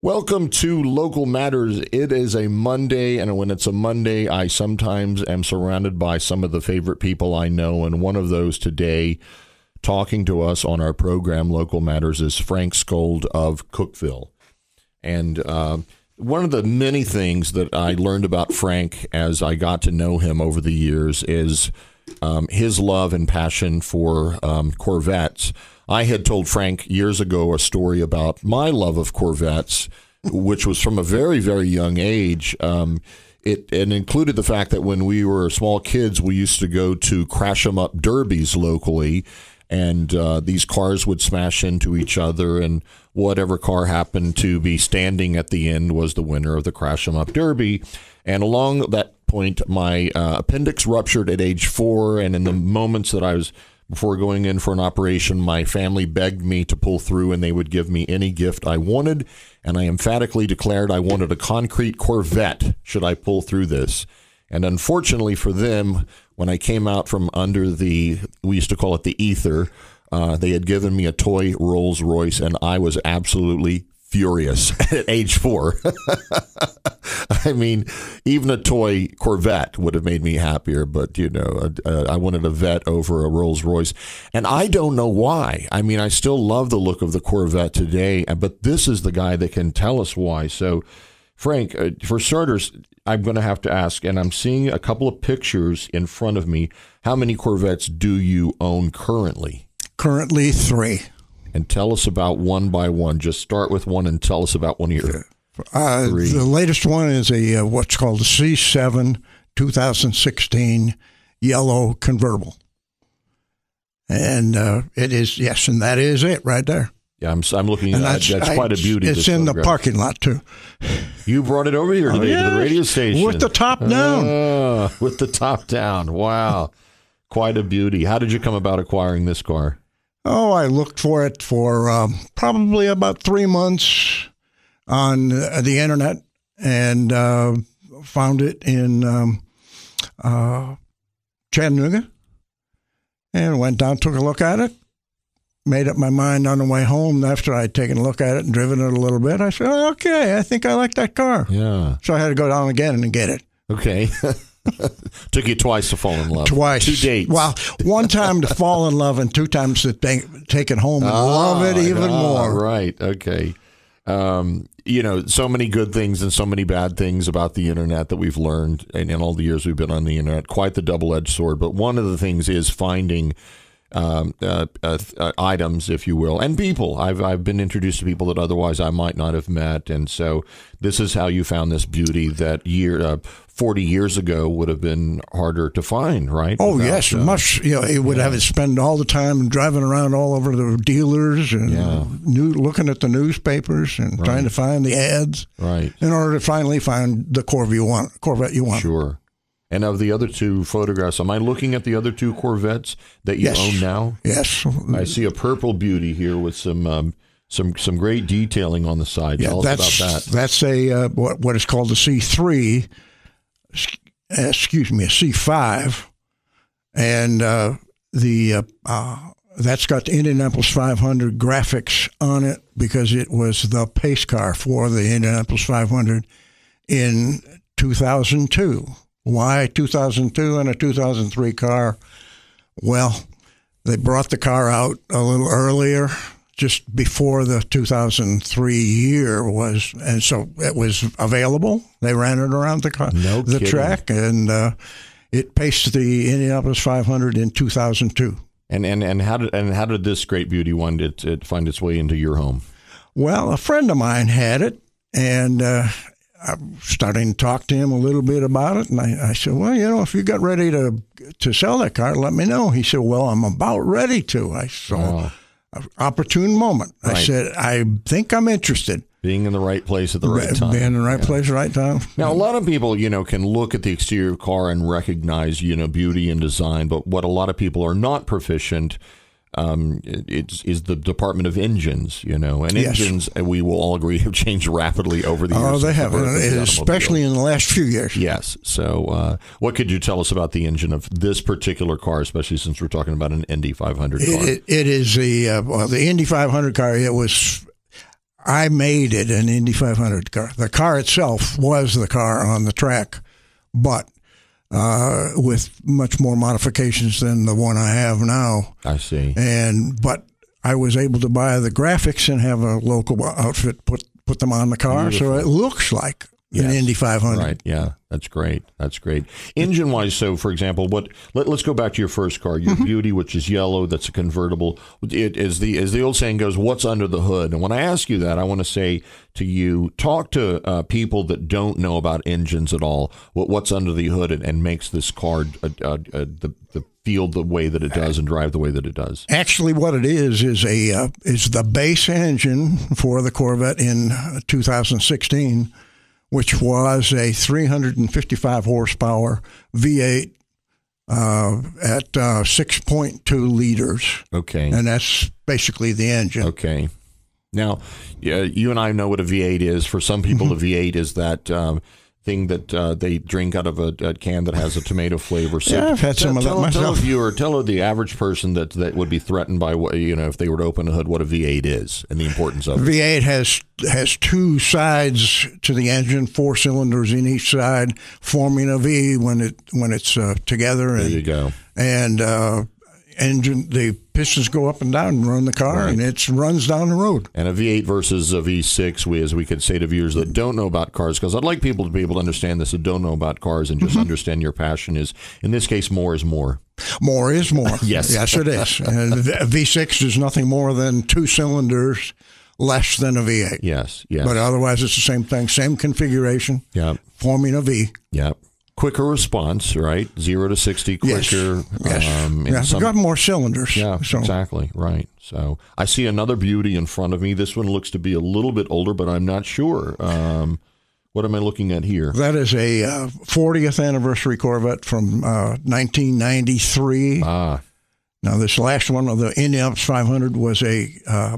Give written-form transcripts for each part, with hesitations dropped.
Welcome to Local Matters. It is a Monday, and when it's a Monday, I sometimes am surrounded by some of the favorite people I know, and one of those today talking to us on our program, Local Matters, is Frank Scold of Cookeville. And one of the many things that I learned about Frank as I got to know him over the years is his love and passion for Corvettes. I had told Frank years ago a story about my love of Corvettes, which was from a very, very young age. It included the fact that when we were small kids, we used to go to crash 'em up derbies locally, and these cars would smash into each other, and whatever car happened to be standing at the end was the winner of the crash 'em up derby. And along that point, my appendix ruptured at age 4, and in the moments that I was before going in for an operation, my family begged me to pull through, and they would give me any gift I wanted. And I emphatically declared I wanted a concrete Corvette should I pull through this. And unfortunately for them, when I came out from under we used to call it the ether, they had given me a toy Rolls Royce, and I was absolutely furious at age 4. I mean, even a toy Corvette would have made me happier, but, I wanted a Vet over a Rolls Royce. And I don't know why. I mean, I still love the look of the Corvette today, but this is the guy that can tell us why. So, Frank, for starters, I'm going to have to ask, and I'm seeing a couple of pictures in front of me. How many Corvettes do you own currently? Currently 3. And tell us about one by one. Just start with one and tell us about one of your 3. The latest one is a what's called a C7 2016 yellow convertible. And it is, yes, and that is it right there. Yeah, I'm looking at that. That's quite a beauty. It's in the parking lot, too. You brought it over here today to the radio station. With the top down. With the top down. Wow. Quite a beauty. How did you come about acquiring this car? Oh, I looked for it for probably about 3 months on the internet, and found it in Chattanooga, and went down, took a look at it, made up my mind on the way home after I'd taken a look at it and driven it a little bit. I said, okay, I think I like that car. Yeah. So I had to go down again and get it. Okay. Took you twice to fall in love. Twice. 2 dates. Well, one time to fall in love and 2 times to take it home and love it even more. Right. Okay. So many good things and so many bad things about the internet that we've learned in all the years we've been on the internet. Quite the double-edged sword. But one of the things is finding items, if you will, and people. I've been introduced to people that otherwise I might not have met, and so this is how you found this beauty that 40 years ago would have been harder to find, right? Oh, yes, much. It would have to spend all the time driving around all over the dealers and looking at the newspapers and trying to find the ads, right, in order to finally find the Corvette you want. Sure. And of the other 2 photographs, am I looking at the other 2 Corvettes that you own now? Yes. I see a purple beauty here with some great detailing on the side. Tell us about that. That's a what is called a C3. A C5, and that's got the Indianapolis 500 graphics on it because it was the pace car for the Indianapolis 500 in 2002. Why 2002 and a 2003 car? Well, they brought the car out a little earlier, just before the 2003 year was, and so it was available. They ran it around the track, and it paced the Indianapolis 500 in 2002. And how did this great beauty find its way into your home? Well, a friend of mine had it, and I'm starting to talk to him a little bit about it, and I said, well, if you got ready to sell that car, let me know. He said, well, I'm about ready to. I saw an opportune moment. Right. I said, I think I'm interested. Being in the right place at the right time. Being in the right place at the right time. Now, a lot of people, can look at the exterior of a car and recognize, beauty and design, but what a lot of people are not proficient is the Department of Engines, and engines, we will all agree, have changed rapidly over the years. Oh, they have, especially in the last few years. Yes. So what could you tell us about the engine of this particular car, especially since we're talking about an Indy 500 car? It is the Indy 500 car. It was I made it an Indy 500 car. The car itself was the car on the track, but with much more modifications than the one I have now. I see. But I was able to buy the graphics and have a local outfit put them on the car, Beautiful. so it looks like an Indy 500. Right. Yeah. That's great. That's great. Engine wise, so for example, let's go back to your first car, your Beauty, which is yellow. That's a convertible. It is as the old saying goes, what's under the hood? And when I ask you that, I want to say to you, talk to people that don't know about engines at all. What's under the hood and makes this car the feel the way that it does and drive the way that it does. Actually, what it is the base engine for the Corvette in 2016. Which was a 355 horsepower V8 at 6.2 liters. Okay. And that's basically the engine. Okay. Now, you and I know what a V8 is. For some people, a V8 is that thing that they drink out of a can that has a tomato flavor. So yeah, I've had some of that myself. Tell the average person that would be threatened by what, if they were to open a hood, what a V8 is and the importance of it. V8 has two sides to the engine, 4 cylinders in each side, forming a V when it's together. There you go. And the pistons go up and down and run the car, right. And it runs down the road. And a V8 versus a V6, as we could say to viewers that don't know about cars, because I'd like people to be able to understand this that don't know about cars and just understand your passion is, in this case, more is more. More is more. Yes. Yes, it is. And a V6 is nothing more than 2 cylinders less than a V8. Yes. But otherwise, it's the same thing, same configuration, forming a V. Yeah. Quicker response, right? 0 to 60 quicker. Yes. We've got more cylinders. Yeah, so. Exactly. Right. So I see another Beauty in front of me. This one looks to be a little bit older, but I'm not sure. What am I looking at here? That is a 40th anniversary Corvette from 1993. Now, this last one of the Indianapolis 500 was a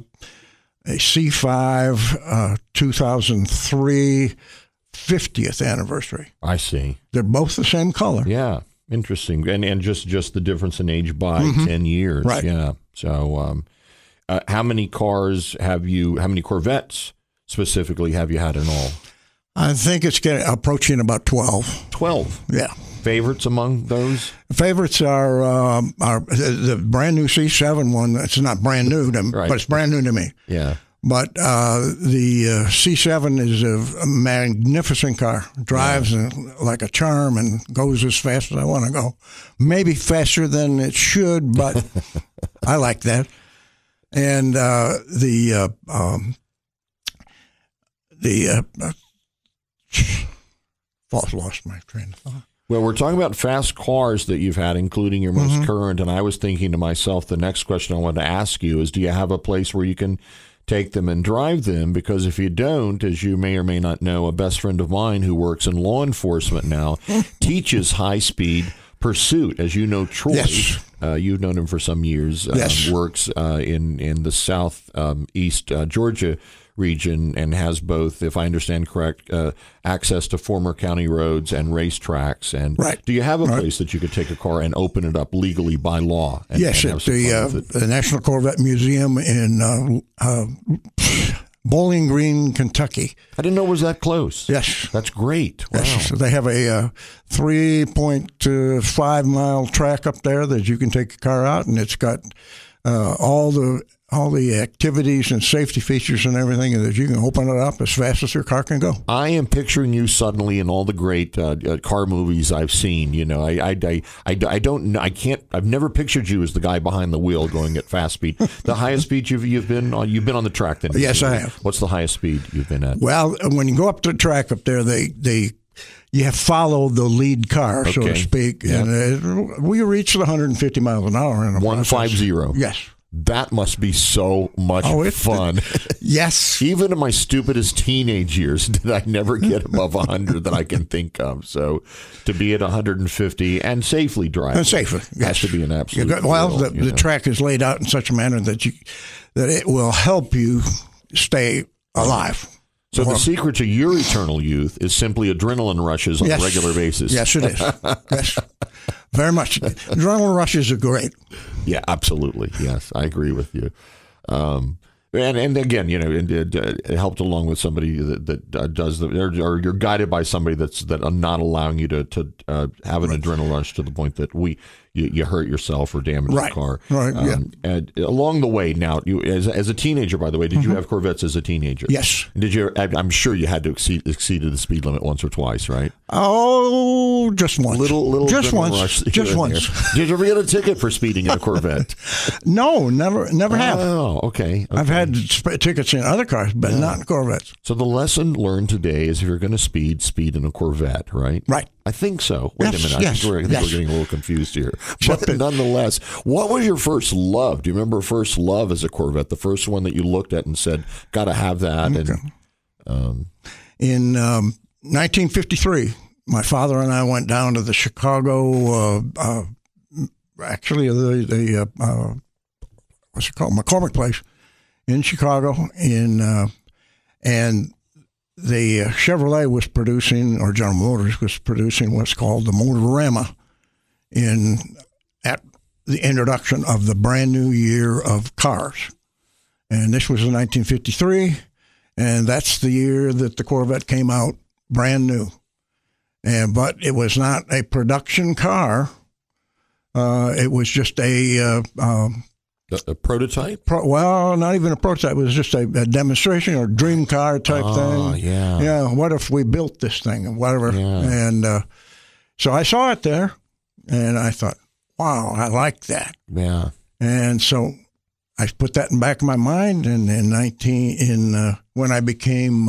C5 2003 50th anniversary. I see. They're both the same color. Yeah, interesting. And just the difference in age by 10 years. Right. Yeah. So how many Corvettes specifically have you had in all? I think it's approaching about 12. 12? Yeah. Favorites among those? Favorites are the brand new C7 one. It's not brand new, but it's brand new to me. Yeah. But the C7 is a magnificent car. Drives like a charm and goes as fast as I want to go. Maybe faster than it should, but I like that. And lost my train of thought. Well, we're talking about fast cars that you've had, including your most current. And I was thinking to myself, the next question I wanted to ask you is, do you have a place where you can take them and drive them? Because if you don't, as you may or may not know, a best friend of mine who works in law enforcement now teaches high-speed pursuit. As you know, Troy, you've known him for some years, works in the southeast Georgia region and has both, if I understand correct, access to former county roads and racetracks. And do you have a place that you could take a car and open it up legally by law? And, yes, at the National Corvette Museum in Bowling Green, Kentucky. I didn't know it was that close. Yes. That's great. Wow. Yes. So they have a 3.5 mile track up there that you can take your car out, and it's got all the activities and safety features and everything that you can open it up as fast as your car can go. I am picturing you suddenly in all the great car movies I've seen. You know, I don't know. I've never pictured you as the guy behind the wheel going at fast speed. The highest speed you've been on the track then? Yes, I have. What's the highest speed you've been at? Well, when you go up the track up there, you have followed the lead car, so to speak. Yep. And we reached 150 miles an hour in a 150. Yes. That must be so much fun. Yes. Even in my stupidest teenage years, did I never get above 100 that I can think of. So to be at 150 and safely drive. And safely, has to be an absolute the track is laid out in such a manner that it will help you stay alive. So the secret to your eternal youth is simply adrenaline rushes on a regular basis. Yes, it is. Yes, very much. Adrenaline rushes are great. Yeah, absolutely. Yes, I agree with you. And again, it helped along with somebody that does or you're guided by somebody that's not allowing you to have an adrenaline rush to the point that you hurt yourself or damage the car. Right. And along the way, now you as a teenager, by the way, did you have Corvettes as a teenager? Yes. And did you? I'm sure you had to exceeded the speed limit once or twice, right? Oh, just once. Little just once. Rush just once. Did you ever get a ticket for speeding in a Corvette? No, never have. Oh, okay. I've had tickets in other cars, but not in Corvettes. So the lesson learned today is if you're going to speed in a Corvette, right? Right. I think so. Wait a minute. I think we're getting a little confused here. But nonetheless, what was your first love? Do you remember first love as a Corvette? The first one that you looked at and said, "Got to have that." Okay. And in 1953, my father and I went down to the Chicago. Actually, the what's it called, McCormick Place in Chicago, and the Chevrolet was producing, or General Motors was producing, what's called the Motorama at the introduction of the brand new year of cars. And this was in 1953, and that's the year that the Corvette came out brand new. But it was not a production car. It was just a prototype? Well, not even a prototype. It was just a demonstration or dream car type thing. Yeah. Yeah. What if we built this thing and whatever? Yeah. And so I saw it there, and I thought, wow, I like that. Yeah. And so I put that in the back of my mind. And when I became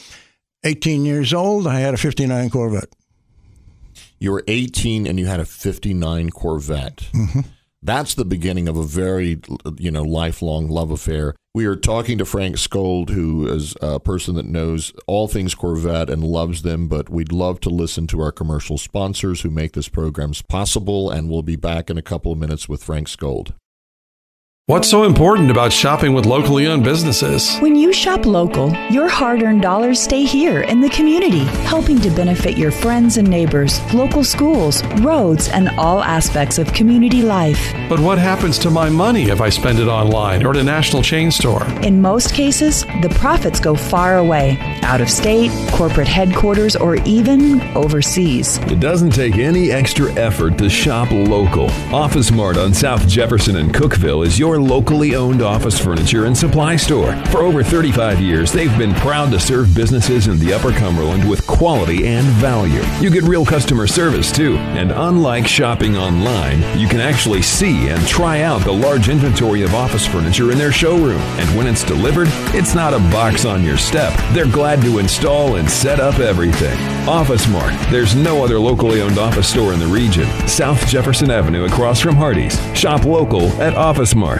18 years old, I had a 59 Corvette. You were 18 and you had a 59 Corvette. Mm-hmm. That's the beginning of a very, lifelong love affair. We are talking to Frank Skold, who is a person that knows all things Corvette and loves them, but we'd love to listen to our commercial sponsors who make this program possible, and we'll be back in a couple of minutes with Frank Skold. What's so important about shopping with locally owned businesses? When you shop local, your hard-earned dollars stay here in the community, helping to benefit your friends and neighbors, local schools, roads, and all aspects of community life. But what happens to my money if I spend it online or at a national chain store? In most cases, the profits go far away, out of state, corporate headquarters, or even overseas. It doesn't take any extra effort to shop local. Office Mart on South Jefferson and Cookeville is your locally owned office furniture and supply store. For over 35 years, they've been proud to serve businesses in the Upper Cumberland with quality and value. You get real customer service, too. And unlike shopping online, you can actually see and try out the large inventory of office furniture in their showroom. And when it's delivered, it's not a box on your step. They're glad to install and set up everything. Office Mart. There's no other locally owned office store in the region. South Jefferson Avenue across from Hardee's. Shop local at Office Mart.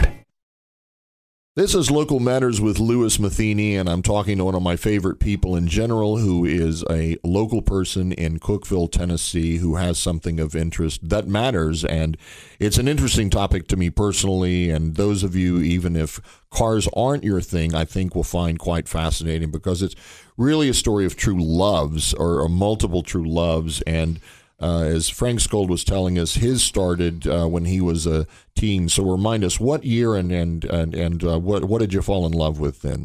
This is Local Matters with Louis Matheny, and I'm talking to one of my favorite people in general, who is a local person in Cookeville, Tennessee, who has something of interest that matters. And it's an interesting topic to me personally, and those of you, even if cars aren't your thing, I think will find quite fascinating, because it's really a story of true loves, or multiple true loves. And as Frank Skold was telling us, his started when he was a teen. So remind us, what year and what did you fall in love with then?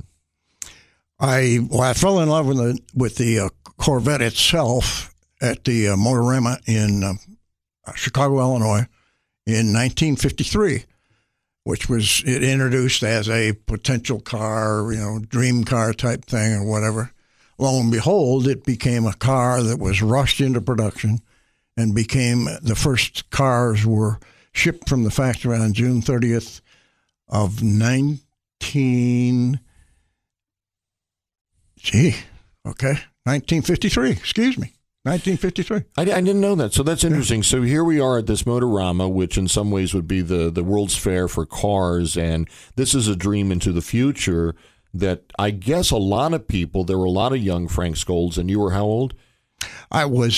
I fell in love with the Corvette itself at the Motorama in Chicago, Illinois, in 1953, which was it introduced as a potential car, dream car type thing or whatever. Lo and behold, it became a car that was rushed into production, and became the first cars were shipped from the factory on June 30th of 1953. Excuse me, 1953. I didn't know that, so that's interesting. Yeah. So here we are at this Motorama, which in some ways would be the World's Fair for cars, and this is a dream into the future that I guess a lot of people, there were a lot of young Frank Skolds, and you were how old? I was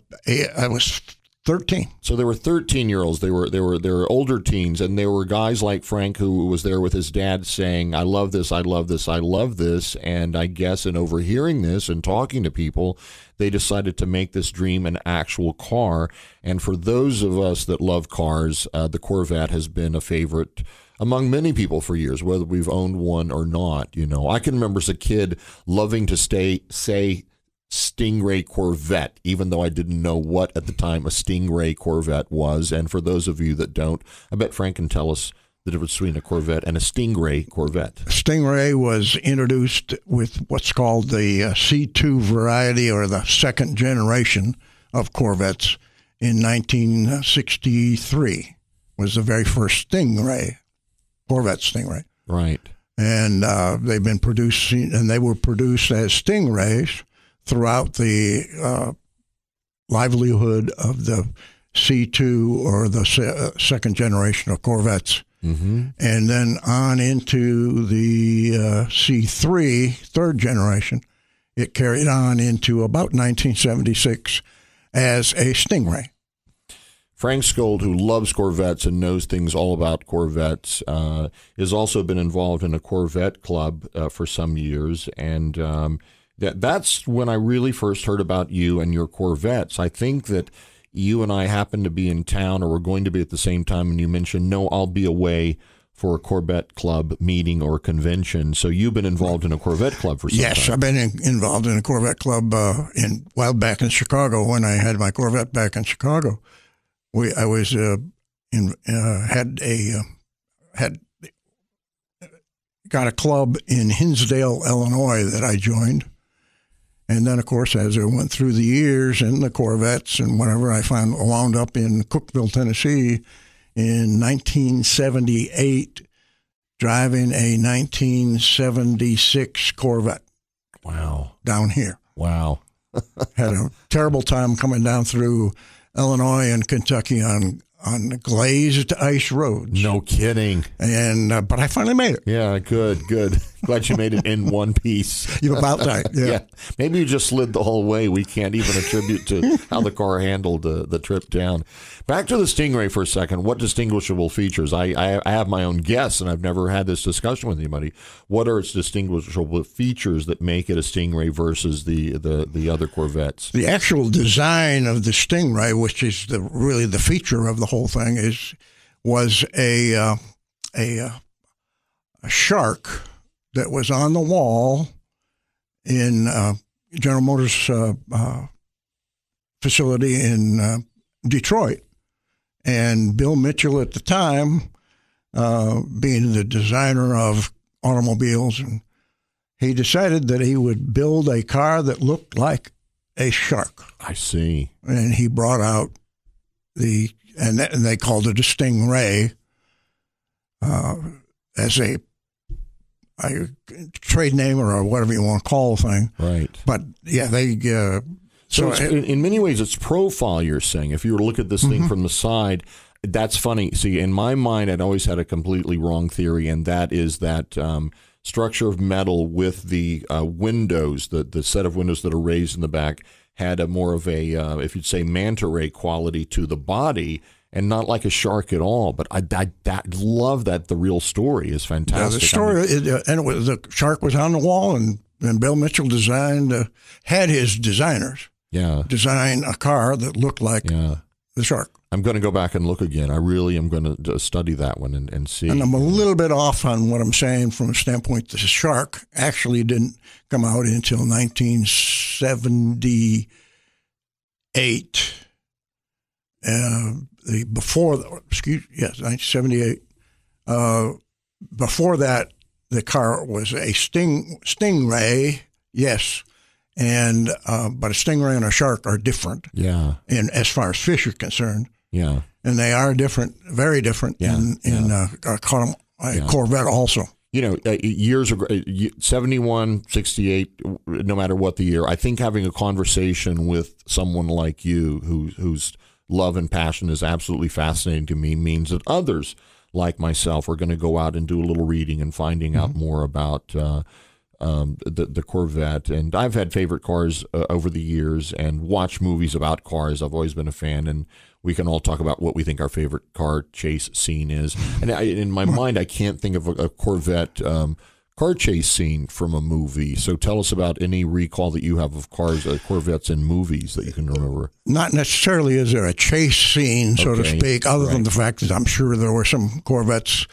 13. So there were 13-year-olds. They were older teens, and there were guys like Frank who was there with his dad saying, "I love this, I love this, I love this." And I guess in overhearing this and talking to people, they decided to make this dream an actual car. And for those of us that love cars, the Corvette has been a favorite among many people for years, whether we've owned one or not. I can remember as a kid loving to say Stingray Corvette, even though I didn't know what at the time a Stingray Corvette was. And for those of you that don't, I bet Frank can tell us the difference between a Corvette and a Stingray Corvette. Stingray was introduced with what's called the C2 variety, or the second generation of Corvettes, in 1963. Was the very first Stingray, Corvette Stingray. Right. And they've been producing, and they were produced as Stingrays throughout the livelihood of the C2, or the second generation of Corvettes. Mm-hmm. And then on into the C3, third generation. It carried on into about 1976 as a Stingray. Frank Skold, who loves Corvettes and knows things all about Corvettes, has also been involved in a Corvette club for some years. And that's when I really first heard about you and your Corvettes. I think that you and I happened to be in town, or were going to be at the same time, and you mentioned, no, I'll be away for a Corvette club meeting or convention. So you've been involved in a Corvette club for some time. Yes, I've been involved in a Corvette club back in Chicago, when I had my Corvette back in Chicago. I got a club in Hinsdale, Illinois, that I joined. And then, of course, as I went through the years and the Corvettes and whatever, I wound up in Cookeville, Tennessee in 1978, driving a 1976 Corvette. Wow. Down here. Wow. Had a terrible time coming down through Illinois and Kentucky on glazed ice roads. No kidding. And but I finally made it. Yeah, good. Glad you made it in one piece. You're about right. Yeah. Maybe you just slid the whole way. We can't even attribute to how the car handled the trip down. Back to the Stingray for a second. What distinguishable features? I have my own guess, and I've never had this discussion with anybody. What are its distinguishable features that make it a Stingray versus the other Corvettes? The actual design of the Stingray, which is really the feature of the whole thing, was a shark that was on the wall in General Motors facility in Detroit. And Bill Mitchell at the time, being the designer of automobiles, and he decided that he would build a car that looked like a shark. I see. And he brought out and they called it a Stingray as a trade name, or whatever you want to call the thing. Right. But yeah, so in many ways, it's profile, you're saying. If you were to look at this thing from the side, that's funny. See, in my mind, I'd always had a completely wrong theory, and that is that structure of metal with the windows, the set of windows that are raised in the back, had a more of a, if you'd say, manta ray quality to the body, and not like a shark at all. But I love that the real story is fantastic. The story, the shark was on the wall, and Bill Mitchell had his designers design a car that looked like the shark. I'm going to go back and look again. I really am going to study that one and see. And I'm a little bit off on what I'm saying from a standpoint. The shark actually didn't come out until 1978. 1978. Before that, the car was a Stingray, yes, and but a Stingray and a shark are different. Yeah. And as far as fish are concerned. Yeah. And they are different, very different in a Corvette also. Years ago, 71, 68, no matter what the year, I think having a conversation with someone like you whose love and passion is absolutely fascinating to me means that others like myself are going to go out and do a little reading and finding out more about the Corvette. And I've had favorite cars over the years and watched movies about cars. I've always been a fan, and we can all talk about what we think our favorite car chase scene is. And in my mind, I can't think of a Corvette car chase scene from a movie. So tell us about any recall that you have of Corvettes in movies that you can remember. Not necessarily is there a chase scene, so to speak, other than the fact that I'm sure there were some Corvettes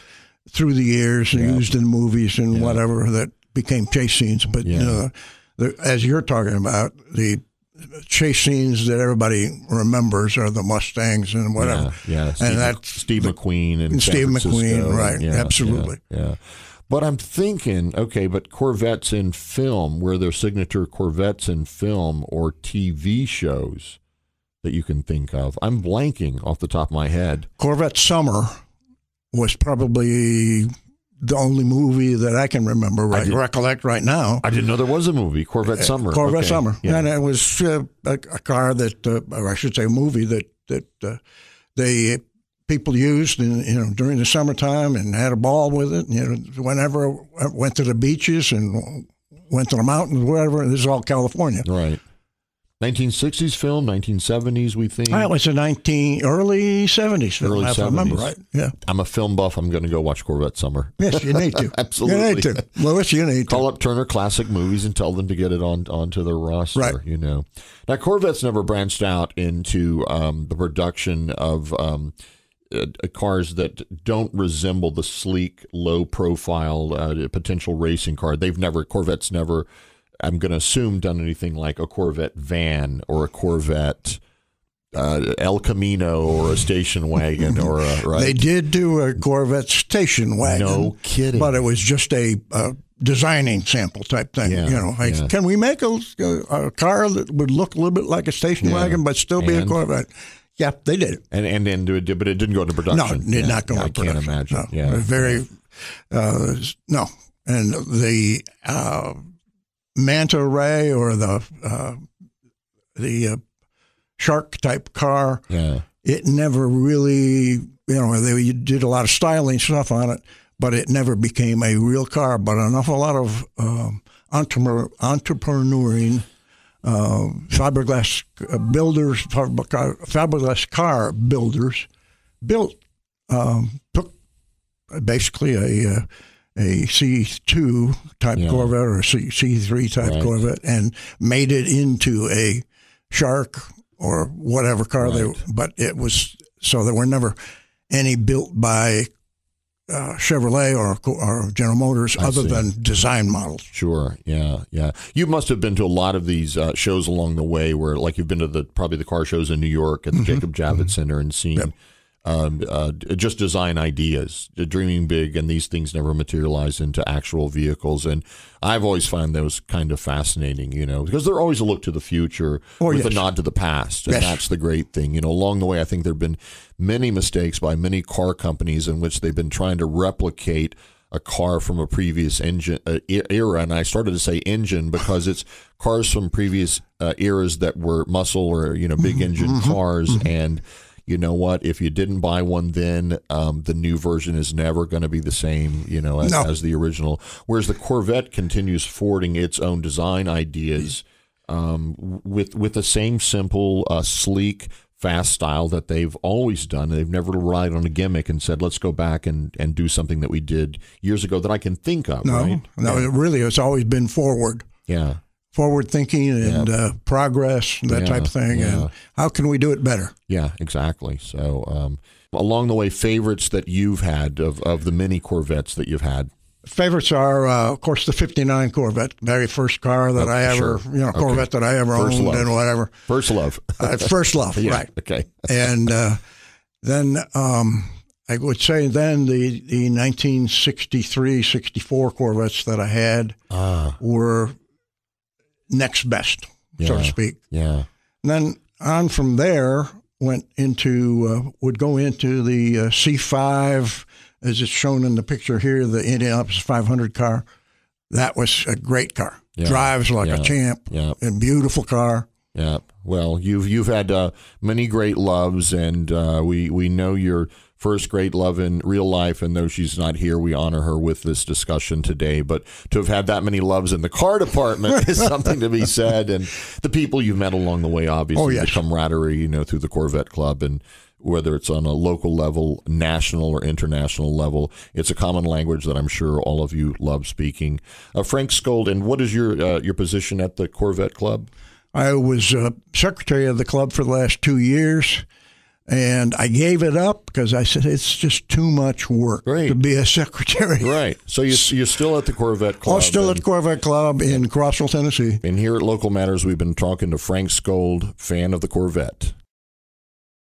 through the years and used in movies and whatever that became chase scenes. But as you're talking about, the chase scenes that everybody remembers are the Mustangs and whatever. Yeah. And that's Steve McQueen and Steve San McQueen, Francisco. right? Absolutely. Yeah. But I'm thinking, okay, but Corvettes in film, where they're signature Corvettes in film or TV shows that you can think of. I'm blanking off the top of my head. Corvette Summer was probably the only movie that I can remember, recollect right now. I didn't know there was a movie, Corvette Summer. Corvette Summer. Yeah. And it was a car that, or I should say a movie that they people used during the summertime and had a ball with it. Whenever I went to the beaches and went to the mountains, wherever. This is all California. Right. 1960s film, 1970s, we think. It was a early 70s film, Early if 70s. I remember right. Yeah. I'm a film buff. I'm going to go watch Corvette Summer. Yes, you need to. Absolutely. You need to. Louis, you need to. Call up Turner Classic Movies and tell them to get it onto their roster. Right. Now, Corvette's never branched out into the production of cars that don't resemble the sleek, low-profile potential racing car. Corvette's never, I'm going to assume, done anything like a Corvette van or a Corvette El Camino or a station wagon or right? They did do a Corvette station wagon. No kidding. But it was just a designing sample type thing. Yeah, Can we make a car that would look a little bit like a station wagon but still be a Corvette? Yeah, they did it. And do it, but it didn't go into production. No, it did not go into production. I can't imagine. No, yeah, very no. And the Manta Ray or the Shark type car, it never really, they did a lot of styling stuff on it, but it never became a real car. But a lot of entrepreneuring. Fiberglass builders, fiberglass car builders took basically a C2 type Corvette or a C3 type Corvette and made it into a Shark or whatever car but it was, so there were never any built by Chevrolet or General Motors other than design models. Sure, yeah. You must have been to a lot of these shows along the way where, like, you've been to probably the car shows in New York at the Jacob Javits Center and seen just design ideas, dreaming big, and these things never materialize into actual vehicles. And I've always found those kind of fascinating, because they're always a look to the future with a nod to the past. And that's the great thing. Along the way, I think there have been many mistakes by many car companies in which they've been trying to replicate a car from a previous engine era. And I started to say engine because it's cars from previous eras that were muscle or, big engine cars. And you know what? If you didn't buy one then, the new version is never going to be the same, as the original. Whereas the Corvette continues forwarding its own design ideas with the same simple, sleek, fast style that they've always done. They've never relied on a gimmick and said, let's go back and do something that we did years ago that I can think of, right? No, it really has always been forward. Yeah. Forward thinking and progress, that type of thing. Yeah. And how can we do it better? Yeah, exactly. So along the way, favorites that you've had of the many Corvettes that you've had? Favorites are, of course, the 59 Corvette, very first car that I ever, Corvette that I ever owned and whatever. First love. First love, right. Okay. And then I would say then the 1963, 64 Corvettes that I had were next best, so to speak. Yeah. And then on from there would go into the C5, as it's shown in the picture here, the Indianapolis 500 car. That was a great car. Yeah. Drives like a champ. Yeah. A beautiful car. Yeah. Well, you've had many great loves, and we know your first great love in real life, and though she's not here, we honor her with this discussion today. But to have had that many loves in the car department is something to be said, and the people you've met along the way, obviously, the camaraderie, through the Corvette Club, and whether it's on a local level, national or international level, it's a common language that I'm sure all of you love speaking. Frank Skold, and what is your position at the Corvette Club? I was secretary of the club for the last 2 years. And I gave it up because I said it's just too much work to be a secretary. Right. So you're still at the Corvette Club. Oh, still at the Corvette Club in Crossville, Tennessee. And here at Local Matters, we've been talking to Frank Skold, fan of the Corvette.